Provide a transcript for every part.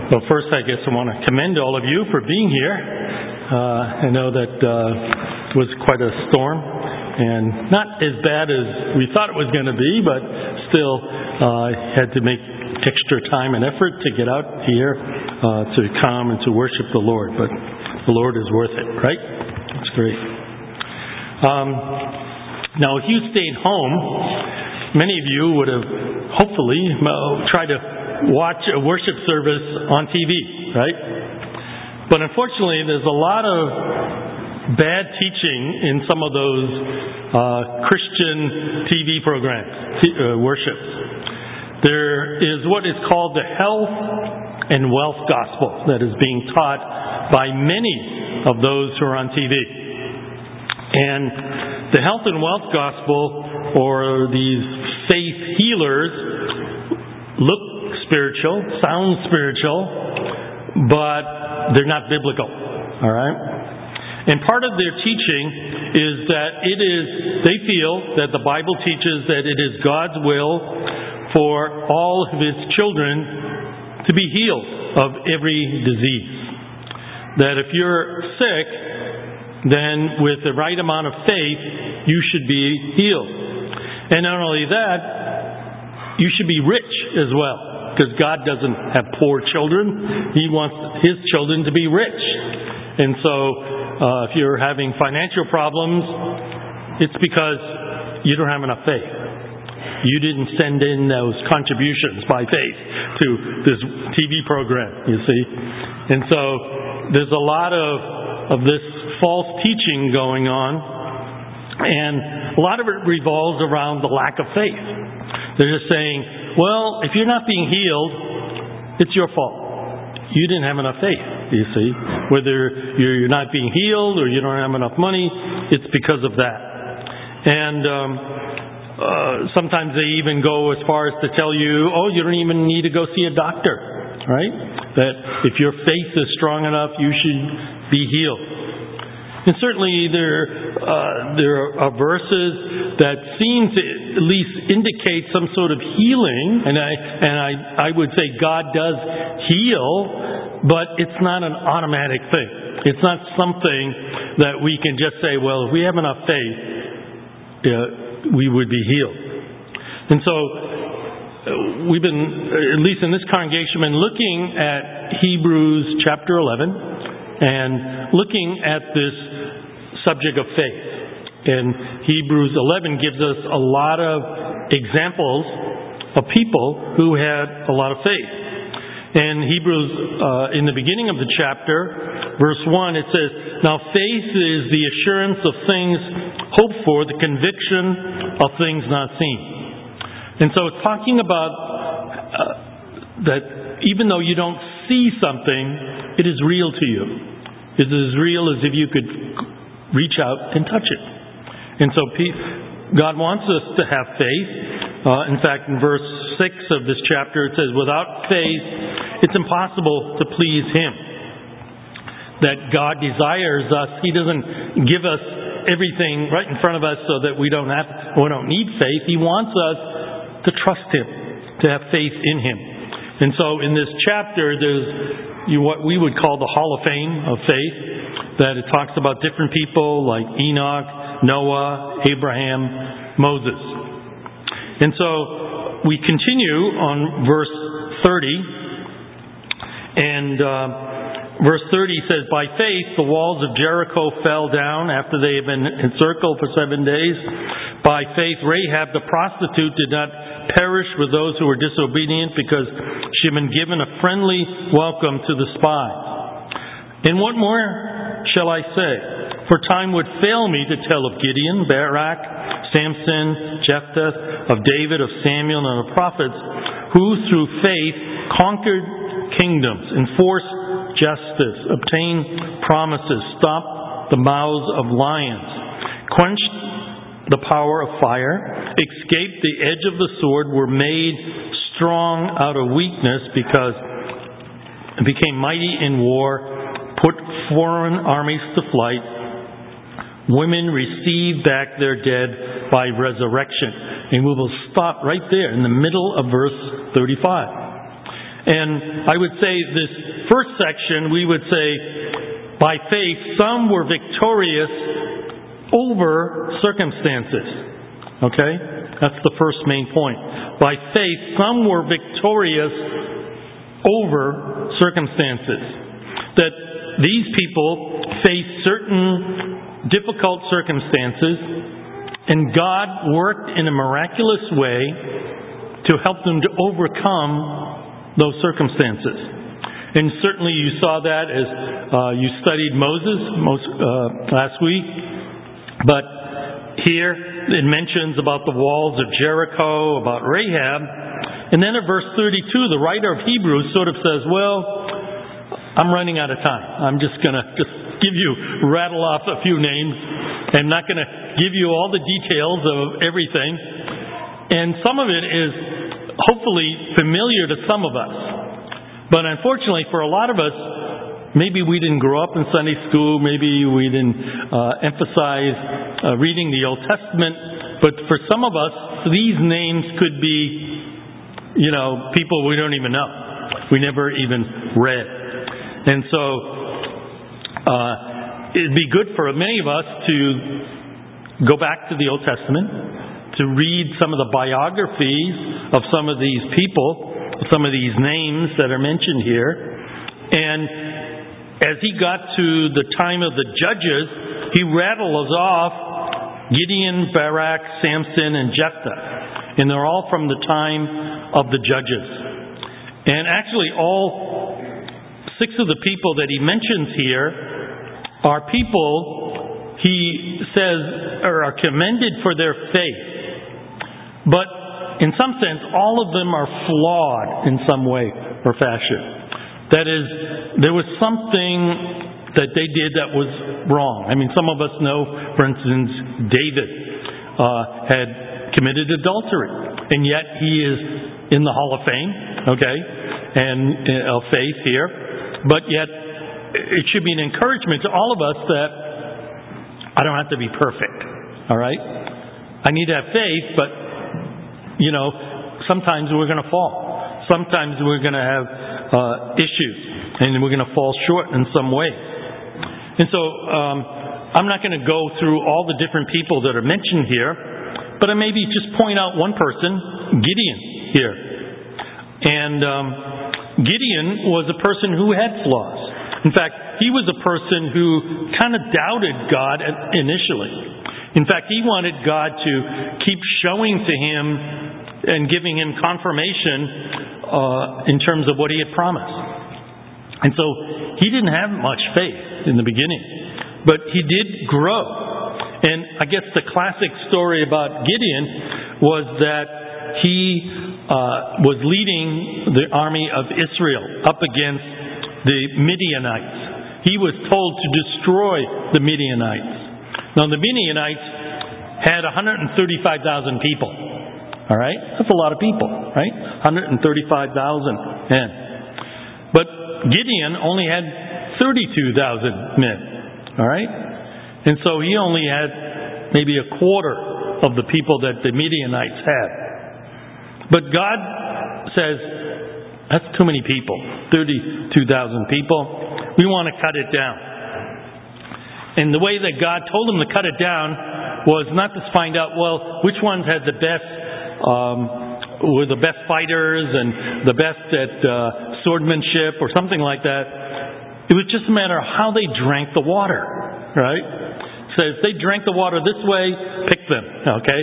Well, first, I guess I want to commend all of you for being here. I know that it was quite a storm, and not as bad as we thought it was going to be, but still had to make extra time and effort to get out here to come and to worship the Lord. But the Lord is worth it, right? That's great. Now, if you stayed home, many of you would have hopefully tried to watch a worship service on TV, right? But unfortunately, there's a lot of bad teaching in some of those Christian TV programs, worships. There is what is called the health and wealth gospel that is being taught by many of those who are on TV. And the health and wealth gospel, or these faith healers, look spiritual, sound spiritual, but they're not biblical. All right? And part of their teaching is that they feel that the Bible teaches that it is God's will for all of His children to be healed of every disease. That if you're sick, then with the right amount of faith, you should be healed. And not only that, you should be rich as well. Because God doesn't have poor children. He wants His children to be rich. And so if you're having financial problems, it's because you don't have enough faith. You didn't send in those contributions by faith to this TV program, you see. And so there's a lot of this false teaching going on. And a lot of it revolves around the lack of faith. They're just saying, well, if you're not being healed, it's your fault. You didn't have enough faith, you see. Whether you're not being healed or you don't have enough money, it's because of that. And sometimes they even go as far as to tell you, oh, you don't even need to go see a doctor, right? That if your faith is strong enough, you should be healed. And certainly there are verses that seem to at least indicate some sort of healing, and I would say God does heal, but it's not an automatic thing. It's not something that we can just say, well, if we have enough faith, we would be healed. And so we've been, at least in this congregation, been looking at Hebrews chapter 11 and looking at this subject of faith. And Hebrews 11 gives us a lot of examples of people who had a lot of faith. And Hebrews, in the beginning of the chapter, verse 1, it says, "Now faith is the assurance of things hoped for, the conviction of things not seen." And so it's talking about that even though you don't see something, it is real to you. It is as real as if you could reach out and touch it. And so God wants us to have faith. In fact, in verse 6 of this chapter, it says, "Without faith, it's impossible to please Him." That God desires us. He doesn't give us everything right in front of us so that we don't need faith. He wants us to trust Him, to have faith in Him. And so in this chapter, there's what we would call the Hall of Fame of faith, that it talks about different people like Enoch, Noah, Abraham, Moses. And so we continue on verse 30. And verse 30 says, "By faith the walls of Jericho fell down after they had been encircled for 7 days. By faith Rahab the prostitute did not perish with those who were disobedient, because she had been given a friendly welcome to the spies. And what more shall I say? For time would fail me to tell of Gideon, Barak, Samson, Jephthah, of David, of Samuel, and of prophets, who through faith conquered kingdoms, enforced justice, obtained promises, stopped the mouths of lions, quenched the power of fire, escaped the edge of the sword, were made strong out of weakness, because it became mighty in war, put foreign armies to flight. Women received back their dead by resurrection." And we will stop right there in the middle of verse 35. And I would say this first section, we would say, by faith, some were victorious over circumstances. Okay? That's the first main point. By faith, some were victorious over circumstances. That these people faced certain difficult circumstances, and God worked in a miraculous way to help them to overcome those circumstances. And certainly you saw that as you studied Moses last week. But here it mentions about the walls of Jericho, about Rahab. And then in verse 32, the writer of Hebrews sort of says, well, I'm running out of time. I'm just going to rattle off a few names. I'm not going to give you all the details of everything. And some of it is hopefully familiar to some of us. But unfortunately for a lot of us, maybe we didn't grow up in Sunday school, maybe we didn't emphasize reading the Old Testament, but for some of us, these names could be, people we don't even know. We never even read. And so, it'd be good for many of us to go back to the Old Testament, to read some of the biographies of some of these people, some of these names that are mentioned here. And as he got to the time of the judges, he rattles off Gideon, Barak, Samson, and Jephthah. And they're all from the time of the judges. And actually all 6 of the people that he mentions here are people he says are commended for their faith. But in some sense, all of them are flawed in some way or fashion. That is, there was something that they did that was wrong. I mean, some of us know, for instance, David had committed adultery, and yet he is in the Hall of Fame, okay, and of faith here. But yet, it should be an encouragement to all of us that I don't have to be perfect, all right? I need to have faith, but, sometimes we're going to fall. Sometimes we're going to have issues, and we're going to fall short in some way. And so, I'm not going to go through all the different people that are mentioned here, but I maybe just point out one person, Gideon, here. And Gideon was a person who had flaws. In fact, he was a person who kind of doubted God initially. In fact, he wanted God to keep showing to him and giving him confirmation in terms of what he had promised. And so he didn't have much faith in the beginning, but he did grow. And I guess the classic story about Gideon was that he was leading the army of Israel up against the Midianites. He was told to destroy the Midianites. Now the Midianites had 135,000 people. All right? That's a lot of people, right? 135,000 men. But Gideon only had 32,000 men. All right? And so he only had maybe a quarter of the people that the Midianites had. But God says, that's too many people. 32,000 people. We want to cut it down. And the way that God told him to cut it down was not to find out, well, which ones had the best, were the best fighters and the best at swordmanship or something like that. It was just a matter of how they drank the water, right? So if they drank the water this way, pick them, okay?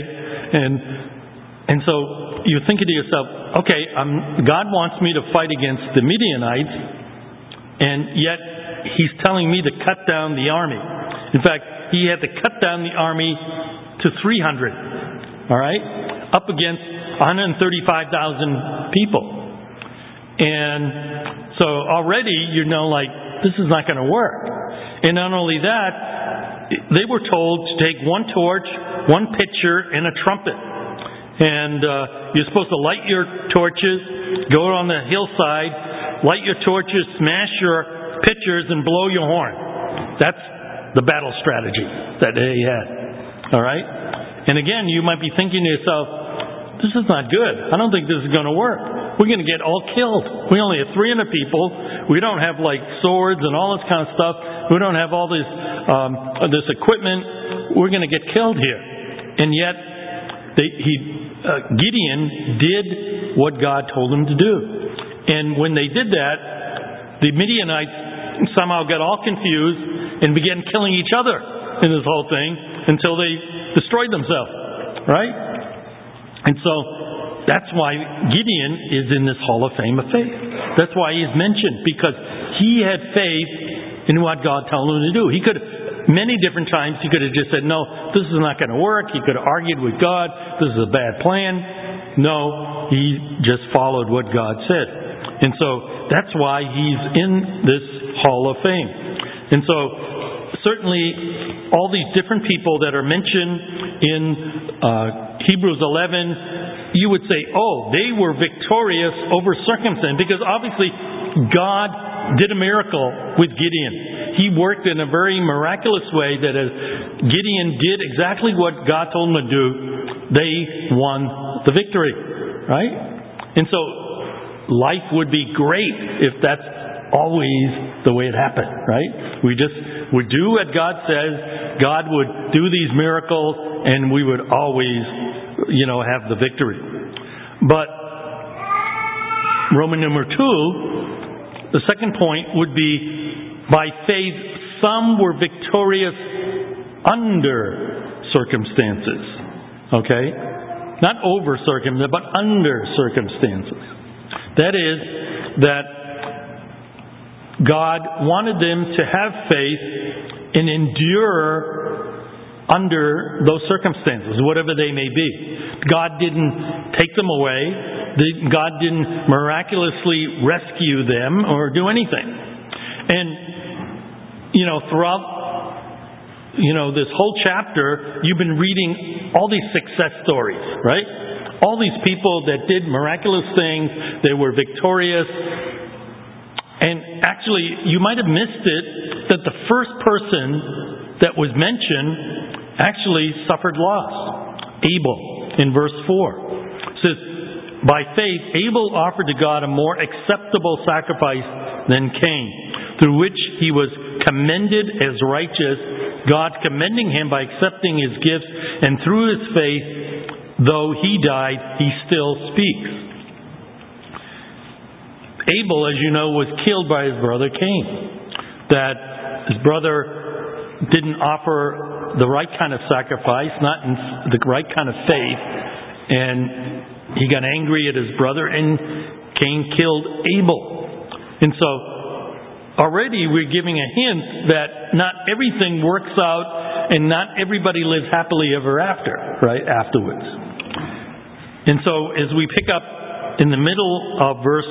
And so you're thinking to yourself, okay, God wants me to fight against the Midianites, and yet He's telling me to cut down the army. In fact, He had to cut down the army to 300, all right? Up against 135,000 people. And so already this is not going to work. And not only that, they were told to take one torch, one pitcher, and a trumpet. And you're supposed to light your torches, go on the hillside, light your torches, smash your pitchers, and blow your horn. That's the battle strategy that they had. All right? And again, you might be thinking to yourself, this is not good. I don't think this is going to work. we're going to get all killed. We only have 300 people. We don't have like swords and all this kind of stuff. We don't have all this equipment. We're going to get killed here. And yet, Gideon did what God told him to do. And when they did that, the Midianites somehow got all confused and began killing each other in this whole thing until they destroyed themselves. Right? And so, that's why Gideon is in this Hall of Fame of faith. That's why he's mentioned, because he had faith in what God told him to do. He could, many different times, he could have just said, no, this is not going to work. He could have argued with God. This is a bad plan. No, he just followed what God said. And so that's why he's in this Hall of Fame. And so certainly all these different people that are mentioned in Hebrews 11, you would say, oh, they were victorious over circumstance, because obviously God did a miracle with Gideon. He worked in a very miraculous way that as Gideon did exactly what God told him to do, they won the victory. Right? And so life would be great if that's always the way it happened. Right? We would do what God says. God would do these miracles, and we would always have the victory. But Roman number 2, the second point would be, by faith, some were victorious under circumstances. Okay? Not over circumstances, but under circumstances. That is, that God wanted them to have faith and endure under those circumstances, whatever they may be. God didn't take them away. God didn't miraculously rescue them or do anything. And, throughout, this whole chapter, you've been reading all these success stories, right? All these people that did miraculous things, they were victorious. And actually, you might have missed it, that the first person that was mentioned actually suffered loss. Abel, in verse 4. It says, by faith, Abel offered to God a more acceptable sacrifice than Cain, through which he was commended as righteous, God commending him by accepting his gifts, and through his faith, though he died, he still speaks. Abel, as you know, was killed by his brother Cain. That his brother didn't offer the right kind of sacrifice, not in the right kind of faith, and he got angry at his brother, and Cain killed Abel. And so already we're giving a hint that not everything works out and not everybody lives happily ever after, right, afterwards. And so as we pick up in the middle of verse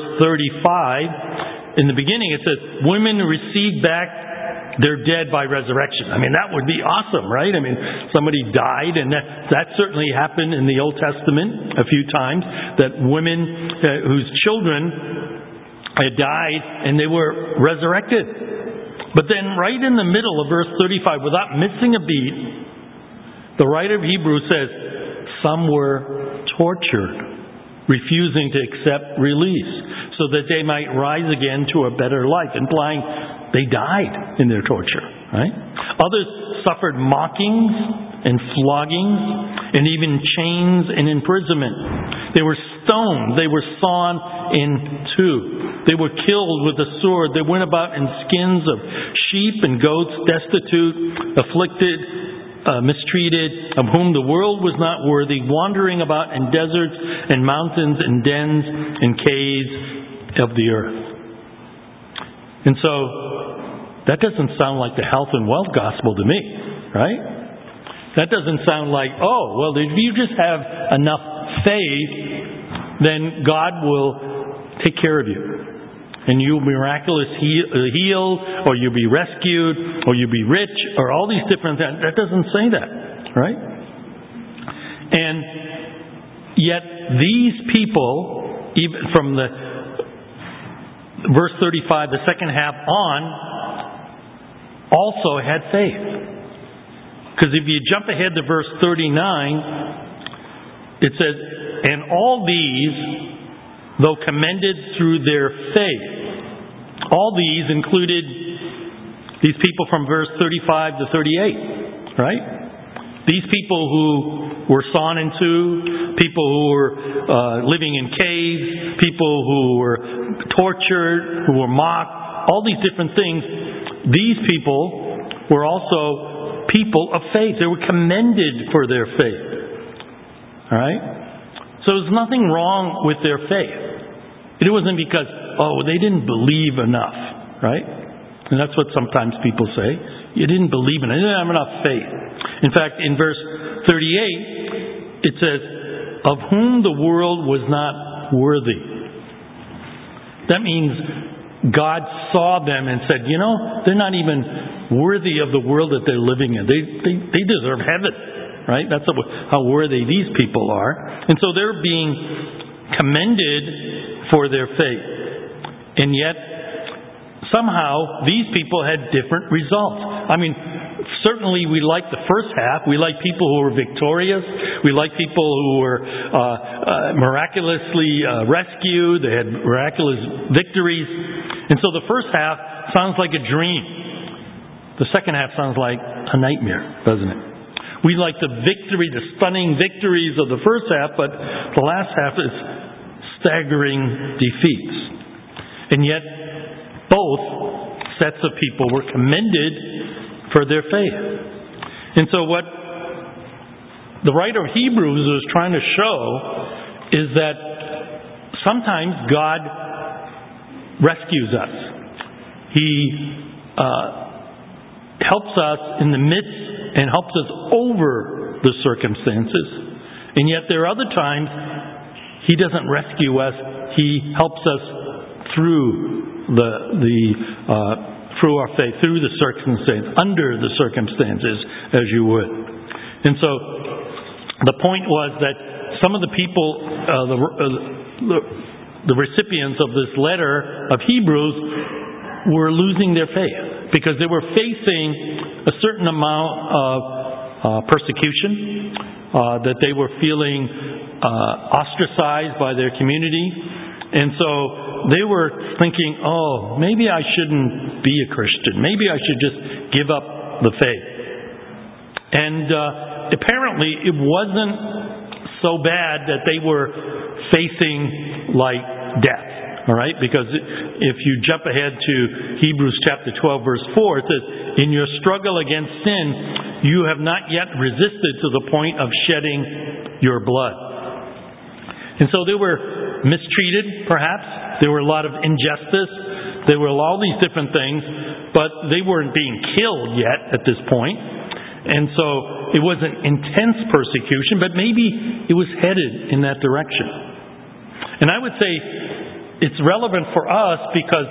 35, in the beginning it says, women receive back their dead by resurrection. I mean, that would be awesome, right? I mean, somebody died, and that certainly happened in the Old Testament a few times, that women whose children had died and they were resurrected. But then right in the middle of verse 35, without missing a beat, the writer of Hebrews says, some were tortured, refusing to accept release, so that they might rise again to a better life, implying they died in their torture, right? Others suffered mockings and floggings and even chains and imprisonment. They were stoned. They were sawn in two. They were killed with the sword. They went about in skins of sheep and goats, destitute, afflicted, mistreated, of whom the world was not worthy, wandering about in deserts and mountains and dens and caves of the earth. And so, that doesn't sound like the health and wealth gospel to me, right? That doesn't sound like, oh, well, if you just have enough faith, then God will take care of you. And you'll be miraculously healed, or you'll be rescued, or you'll be rich, or all these different things. That doesn't say that, right? And yet, these people, even from the verse 35, the second half on, also had faith. Because if you jump ahead to verse 39, it says, and all these though commended through their faith. All these included these people from verse 35 to 38, right? These people who were sawn in two, people who were living in caves, people who were tortured, who were mocked, all these different things. These people were also people of faith. They were commended for their faith. All right? So there's nothing wrong with their faith. It wasn't because, they didn't believe enough, right? And that's what sometimes people say. You didn't believe in it. You didn't have enough faith. In fact, in verse 38, it says, of whom the world was not worthy. That means God saw them and said, they're not even worthy of the world that they're living in. They deserve heaven, right? That's how worthy these people are. And so they're being commended for their faith. And yet, somehow, these people had different results. I mean, certainly we like the first half. We like people who were victorious. We like people who were miraculously rescued. They had miraculous victories. And so the first half sounds like a dream. The second half sounds like a nightmare, doesn't it? We like the victory, the stunning victories of the first half, but the last half is staggering defeats. And yet, both sets of people were commended for their faith. And so what the writer of Hebrews is trying to show is that sometimes God rescues us. He helps us in the midst and helps us over the circumstances. And yet there are other times He doesn't rescue us. He helps us through through our faith, through the circumstances, under the circumstances, as you would. And so, the point was that some of the people, the recipients of this letter of Hebrews, were losing their faith because they were facing a certain amount of persecution, that they were feeling ostracized by their community, and so they were thinking, maybe I shouldn't be a Christian. Maybe I should just give up the faith. And apparently it wasn't so bad that they were facing like death. All right? Because if you jump ahead to Hebrews chapter 12, verse 4, it says, in your struggle against sin, you have not yet resisted to the point of shedding your blood. And so they were mistreated, perhaps. There were a lot of injustice. There were all these different things, but they weren't being killed yet at this point. And so it wasn't intense persecution, but maybe it was headed in that direction. And I would say it's relevant for us because,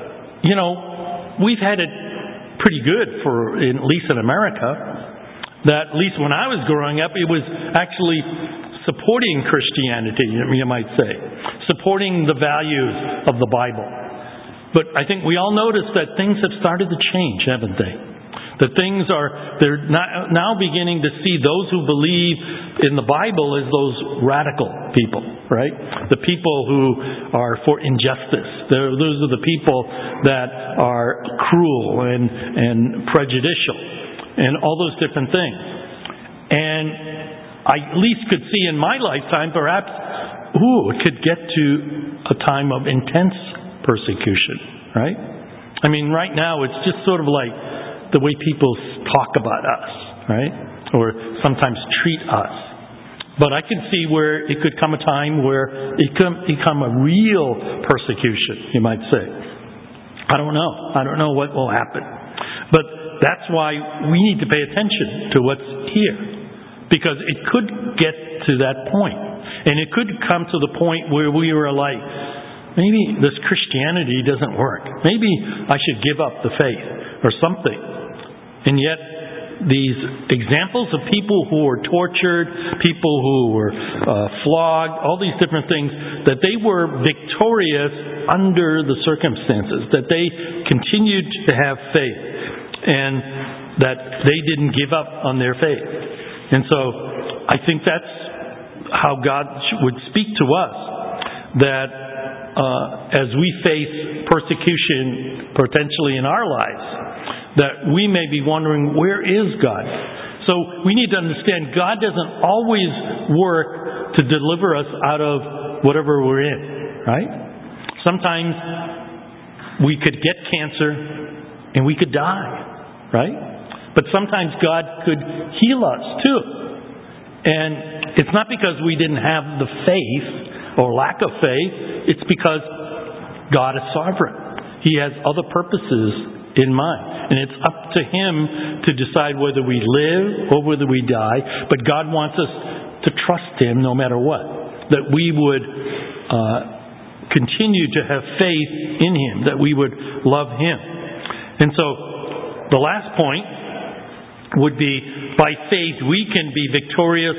we've had it pretty good at least in America. That at least when I was growing up, it was actually supporting Christianity, you might say. Supporting the values of the Bible. But I think we all notice that things have started to change, haven't they? That they're now beginning to see those who believe in the Bible as those radical people, right? The people who are for injustice. Those are the people that are cruel and prejudicial and all those different things. And I at least could see in my lifetime, perhaps, it could get to a time of intense persecution, right? I mean, right now it's just sort of like the way people talk about us, right? Or sometimes treat us. But I could see where it could come a time where it could become a real persecution, you might say. I don't know. I don't know what will happen. But that's why we need to pay attention to what's here. Because it could get to that point. And it could come to the point where we were like, maybe this Christianity doesn't work. Maybe I should give up the faith or something. And yet, these examples of people who were tortured, people who were flogged, all these different things, that they were victorious under the circumstances, that they continued to have faith, and that they didn't give up on their faith. And so, I think that's how God would speak to us, that as we face persecution potentially in our lives, that we may be wondering, where is God? So we need to understand God doesn't always work to deliver us out of whatever we're in, right? Sometimes we could get cancer and we could die, right? But sometimes God could heal us too. And it's not because we didn't have the faith or lack of faith. It's because God is sovereign. He has other purposes in mind. And it's up to Him to decide whether we live or whether we die. But God wants us to trust Him no matter what. That we would continue to have faith in Him. That we would love Him. And so the last point would be, by faith we can be victorious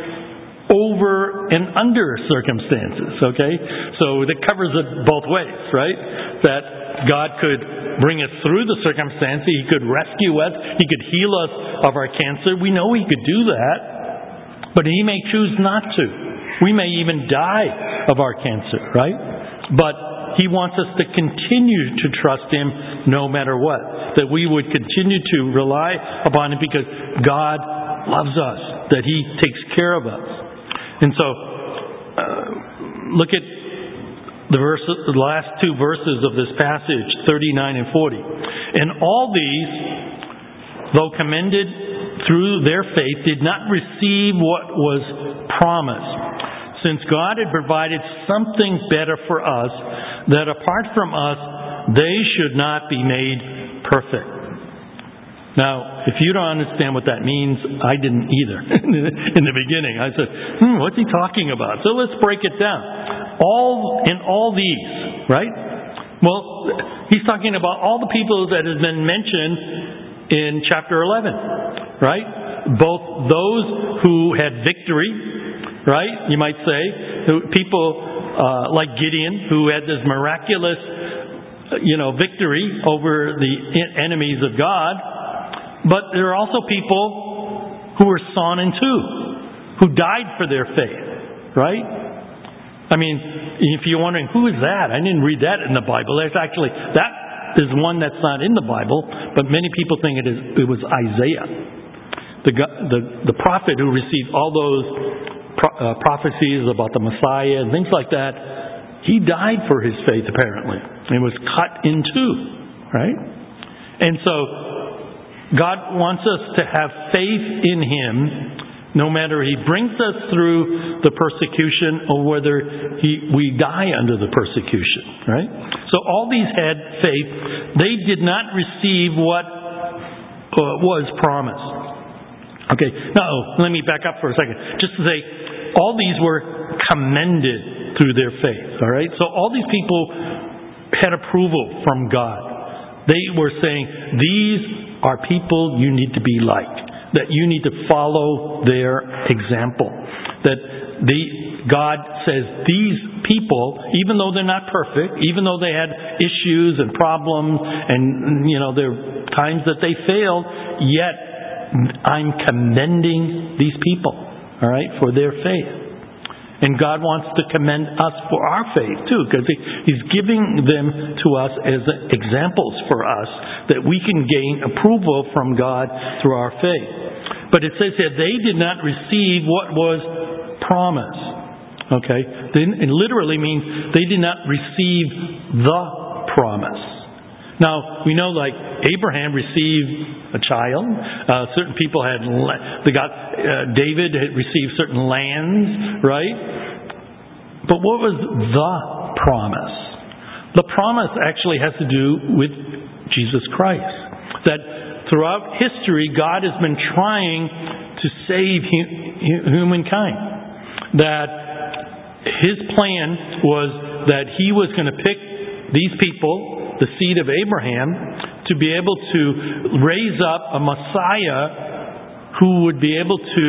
over and under circumstances, okay? So that covers it both ways, right? That God could bring us through the circumstance. He could rescue us. He could heal us of our cancer. We know He could do that. But He may choose not to. We may even die of our cancer, right? But He wants us to continue to trust Him no matter what. That we would continue to rely upon Him because God loves us. That He takes care of us. And so, look at the last two verses of this passage, 39 and 40. And all these, though commended through their faith, did not receive what was promised, since God had provided something better for us, that apart from us, they should not be made perfect. Now, if you don't understand what that means, I didn't either in the beginning. I said, what's he talking about? So let's break it down. All these, right? Well, he's talking about all the people that have been mentioned in chapter 11, right? Both those who had victory, right? You might say, people like Gideon, who had this miraculous, victory over the enemies of God. But there are also people who were sawn in two, who died for their faith, right? I mean, if you're wondering, who is that? I didn't read that in the Bible. That is one that's not in the Bible, but many people think it was Isaiah, the prophet who received all those prophecies about the Messiah and things like that. He died for his faith, apparently, and was cut in two, right? And so God wants us to have faith in Him no matter He brings us through the persecution or whether we die under the persecution, right? So all these had faith. They did not receive what was promised. Okay, now let me back up for a second. Just to say, all these were commended through their faith, all right? So all these people had approval from God. They were saying, these are people you need to be like. That you need to follow their example. That God says these people, even though they're not perfect, even though they had issues and problems and, there are times that they failed, yet I'm commending these people, all right, for their faith. And God wants to commend us for our faith too, because He's giving them to us as examples for us that we can gain approval from God through our faith. But it says here, they did not receive what was promised. Okay? It literally means they did not receive the promise. Now, we know like Abraham received a child. Certain people had, David had received certain lands, right? But what was the promise? The promise actually has to do with Jesus Christ. That throughout history, God has been trying to save humankind. That His plan was that He was going to pick these people, the seed of Abraham, to be able to raise up a Messiah who would be able to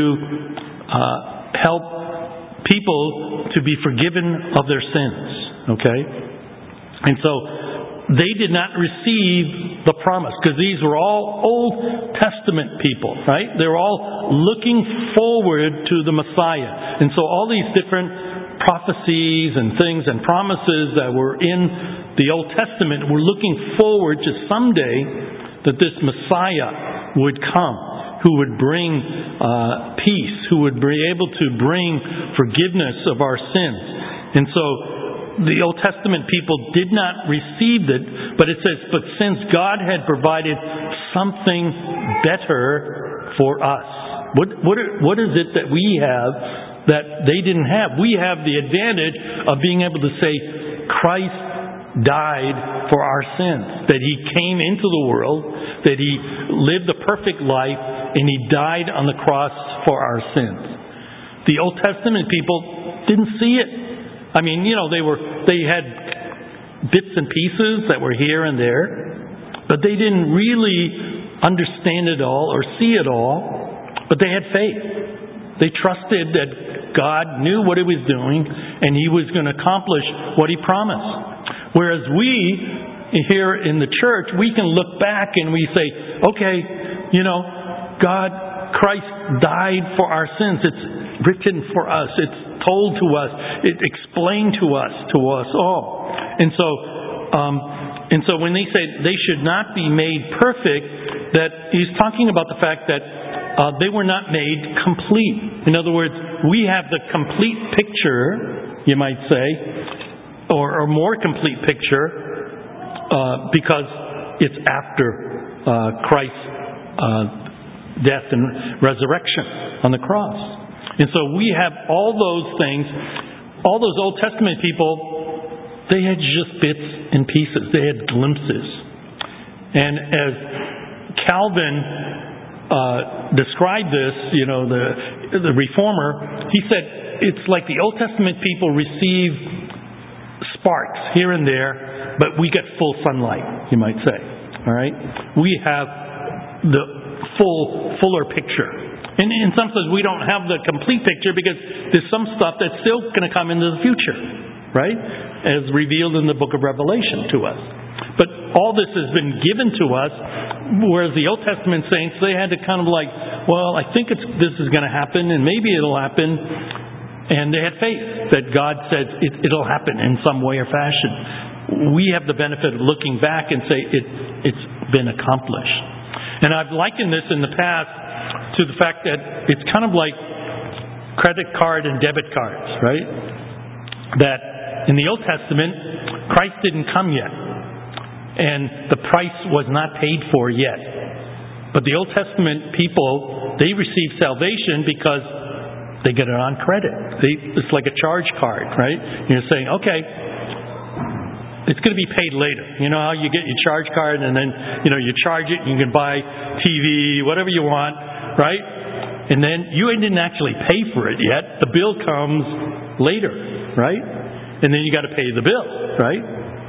help people to be forgiven of their sins. Okay? And so they did not receive the promise, because these were all Old Testament people, right? They were all looking forward to the Messiah. And so all these different prophecies and things and promises that were in the Old Testament were looking forward to someday that this Messiah would come, who would bring peace, who would be able to bring forgiveness of our sins. And so the Old Testament people did not receive it, but it says, but since God had provided something better for us. What is it that we have that they didn't have? We have the advantage of being able to say, Christ died for our sins, that He came into the world, that He lived a perfect life, and He died on the cross for our sins. The Old Testament people didn't see it. I mean, they had bits and pieces that were here and there, but they didn't really understand it all or see it all, but they had faith. They trusted that God knew what He was doing and He was going to accomplish what He promised. Whereas we, here in the church, we can look back and we say, okay, Christ died for our sins. It's written for us. It's told to us. It explained to us all. And so when they say they should not be made perfect, that He's talking about the fact that they were not made complete. In other words, we have the complete picture, you might say, or more complete picture, because it's after Christ's death and resurrection on the cross. And so we have all those things. All those Old Testament people, they had just bits and pieces. They had glimpses. And as Calvin described this, the reformer, he said it's like the Old Testament people receive sparks here and there, but we get full sunlight, you might say. All right? We have the fuller picture. And in some sense, we don't have the complete picture because there's some stuff that's still going to come into the future, right? As revealed in the book of Revelation to us. But all this has been given to us, whereas the Old Testament saints, they had to kind of like, well, I think this is going to happen, and maybe it'll happen. And they had faith that God said it'll happen in some way or fashion. We have the benefit of looking back and say it's been accomplished. And I've likened this in the past to the fact that it's kind of like credit card and debit cards, right? That in the Old Testament, Christ didn't come yet. And the price was not paid for yet. But the Old Testament people, they received salvation because they get it on credit. It's like a charge card, right? You're saying, okay, it's going to be paid later. You know how you get your charge card and then, you charge it and you can buy TV, whatever you want, right? And then you didn't actually pay for it yet. The bill comes later, right? And then you got to pay the bill, right?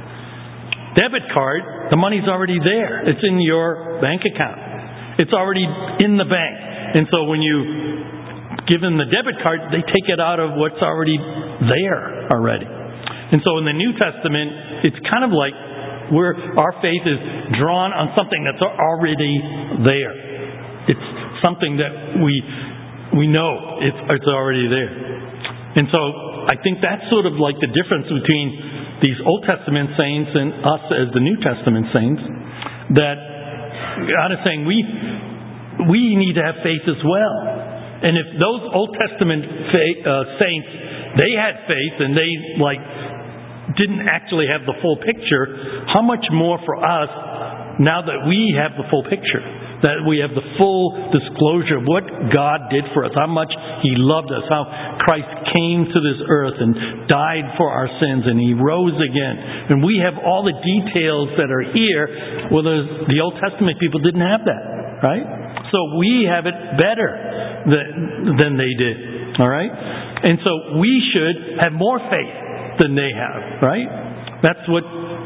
Debit card, the money's already there. It's in your bank account. It's already in the bank. And so when you give them the debit card, they take it out of what's already there already. And so in the New Testament, it's kind of like where our faith is drawn on something that's already there. It's something that we know it's already there. And so I think that's sort of like the difference between these Old Testament saints and us as the New Testament saints, that God is saying we need to have faith as well. And if those Old Testament saints, they had faith and they didn't actually have the full picture, how much more for us now that we have the full picture, that we have the full disclosure of what God did for us, how much He loved us, how Christ came to this earth and died for our sins and He rose again. And we have all the details that are here, well, the Old Testament people didn't have that, right? So we have it better than they did, all right? And so we should have more faith than they have, right? That's what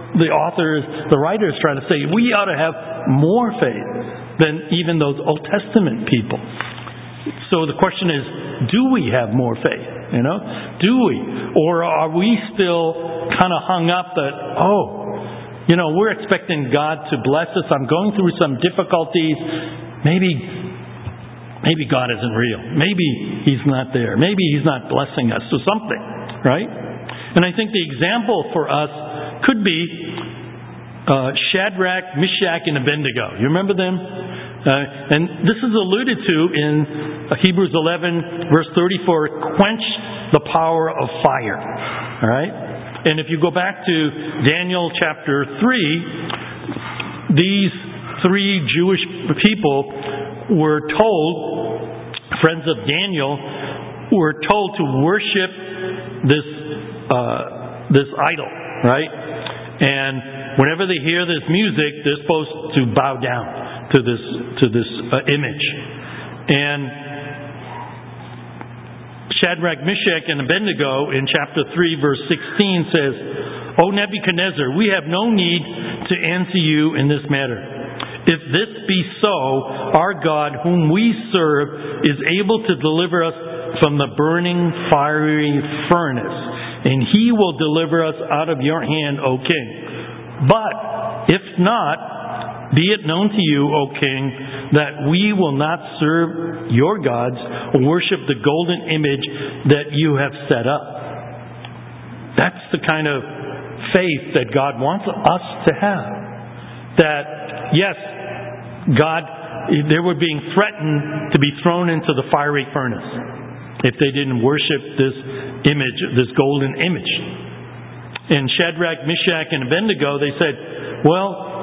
the writer is trying to say. We ought to have more faith than even those Old Testament people. So the question is, do we have more faith? Do we? Or are we still kind of hung up that, we're expecting God to bless us. I'm going through some difficulties. Maybe God isn't real. Maybe He's not there. Maybe He's not blessing us. So something, right? And I think the example for us could be Shadrach, Meshach, and Abednego. You remember them? And this is alluded to in Hebrews 11, verse 34, quench the power of fire. All right? And if you go back to Daniel chapter 3, these three Jewish people were told, friends of Daniel, were told to worship this idol, right? And whenever they hear this music, they're supposed to bow down to this image. And Shadrach, Meshach, and Abednego in chapter 3, verse 16 says, O Nebuchadnezzar, we have no need to answer you in this matter. If this be so, our God, whom we serve, is able to deliver us from the burning fiery furnace, and He will deliver us out of your hand, O King. But if not, be it known to you, O King, that we will not serve your gods or worship the golden image that you have set up. That's the kind of faith that God wants us to have. That, yes, God, they were being threatened to be thrown into the fiery furnace if they didn't worship this image, this golden image. In Shadrach, Meshach, and Abednego, they said, well,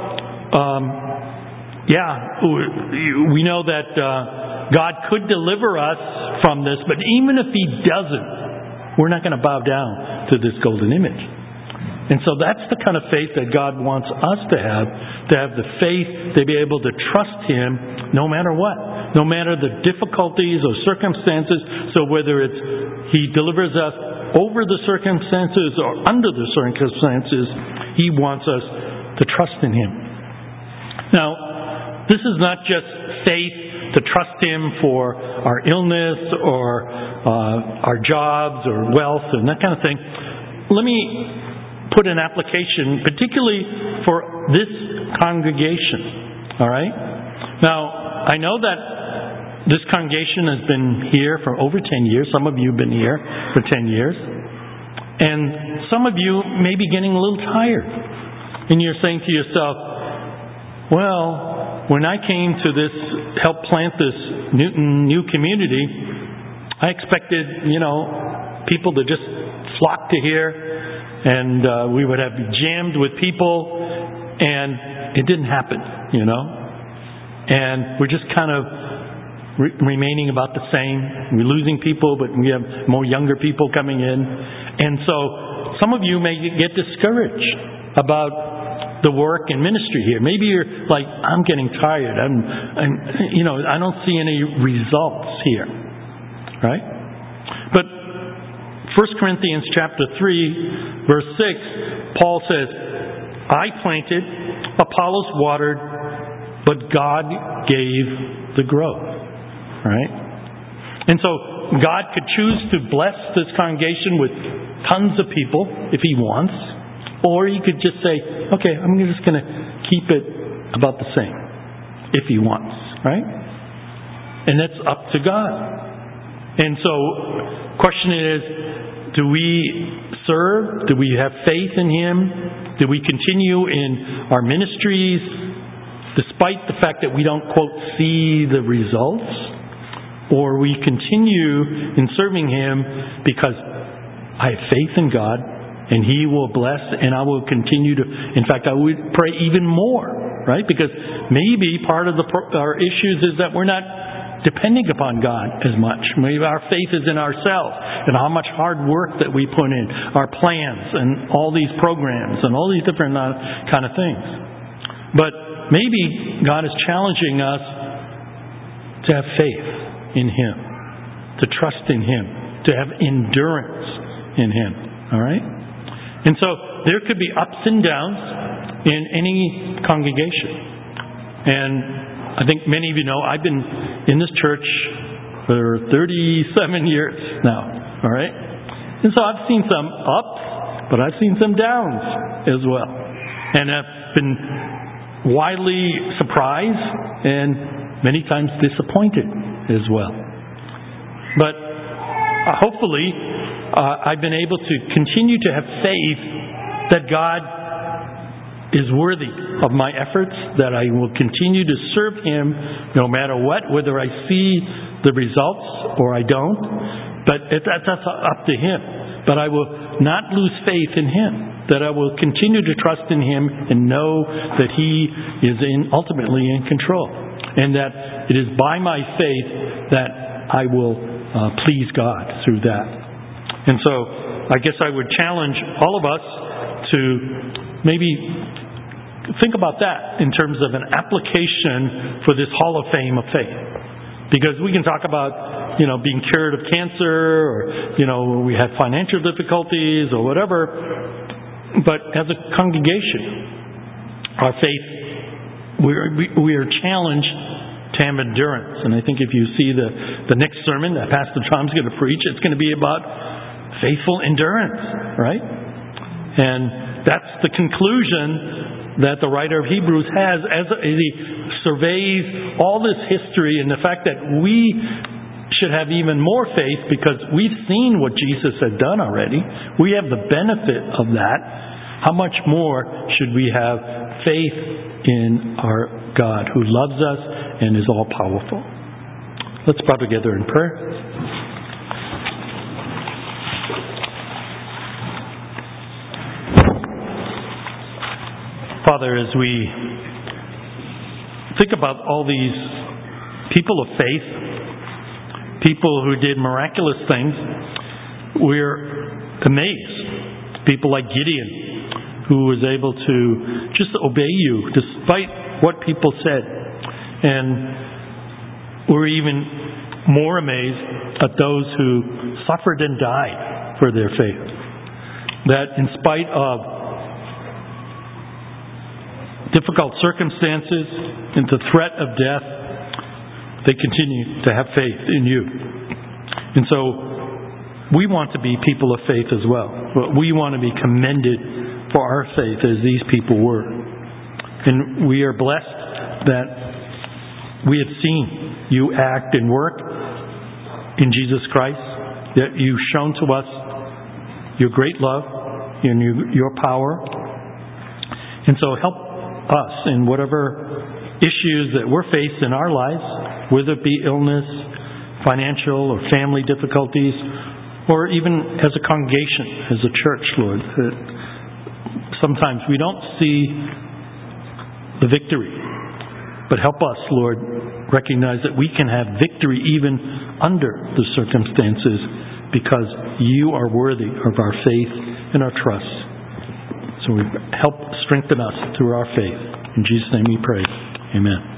we know that God could deliver us from this, but even if He doesn't, we're not going to bow down to this golden image. And so that's the kind of faith that God wants us to have the faith to be able to trust Him no matter what, no matter the difficulties or circumstances. So whether it's He delivers us over the circumstances or under the circumstances, He wants us to trust in Him. Now, this is not just faith to trust Him for our illness or our jobs or wealth and that kind of thing. Let me put an application, particularly for this congregation. All right? Now, I know that this congregation has been here for over 10 years. Some of you have been here for 10 years. And some of you may be getting a little tired. And you're saying to yourself, well, when I came to help plant this Newton new community, I expected, people to just flock to here. And we would have jammed with people, and it didn't happen, And we're just kind of remaining about the same. We're losing people, but we have more younger people coming in. And so some of you may get discouraged about the work and ministry here. Maybe you're like, I'm getting tired. I don't see any results here. Right? But 1 Corinthians chapter 3, verse 6, Paul says, I planted, Apollos watered, but God gave the growth. Right? And so God could choose to bless this congregation with tons of people if He wants, or He could just say, okay, I'm just going to keep it about the same if He wants. Right? And that's up to God. And so, question is, do we serve? Do we have faith in Him? Do we continue in our ministries despite the fact that we don't, quote, see the results? Or we continue in serving Him because I have faith in God and He will bless and I will continue to, in fact, I would pray even more, right? Because maybe part of our issues is that we're not depending upon God as much. Maybe our faith is in ourselves and how much hard work that we put in, our plans and all these programs and all these different kind of things. But maybe God is challenging us to have faith in Him, to trust in Him, to have endurance in Him. All right? And so there could be ups and downs in any congregation. And I think many of you know I've been in this church for 37 years now. All right? And so I've seen some ups, but I've seen some downs as well. And I've been widely surprised and many times disappointed as well. But hopefully, I've been able to continue to have faith that God is worthy of my efforts, that I will continue to serve Him no matter what, whether I see the results or I don't. But that's up to Him. But I will not lose faith in Him, that I will continue to trust in Him and know that He is ultimately in control, and that it is by my faith that I will please God through that. And so I guess I would challenge all of us to maybe think about that in terms of an application for this Hall of Fame of faith. Because we can talk about, being cured of cancer, or, we had financial difficulties or whatever. But as a congregation, our faith, we are challenged to have endurance. And I think if you see the next sermon that Pastor Tom's going to preach, it's going to be about faithful endurance, right? And that's the conclusion that the writer of Hebrews has as he surveys all this history, and the fact that we should have even more faith because we've seen what Jesus had done already. We have the benefit of that. How much more should we have faith in our God who loves us and is all powerful? Let's bow together in prayer. Father, as we think about all these people of faith, people who did miraculous things, we're amazed. People like Gideon, who was able to just obey you despite what people said. And we're even more amazed at those who suffered and died for their faith. That in spite of difficult circumstances and the threat of death, they continue to have faith in you. And so we want to be people of faith as well. We want to be commended for our faith as these people were. And we are blessed that we have seen you act and work in Jesus Christ, that you've shown to us your great love and your power. And so help us in whatever issues that we're faced in our lives, whether it be illness, financial or family difficulties, or even as a congregation, as a church, Lord. That sometimes we don't see the victory, but help us, Lord, recognize that we can have victory even under the circumstances because you are worthy of our faith and our trust. So help strengthen us through our faith. In Jesus' name we pray. Amen.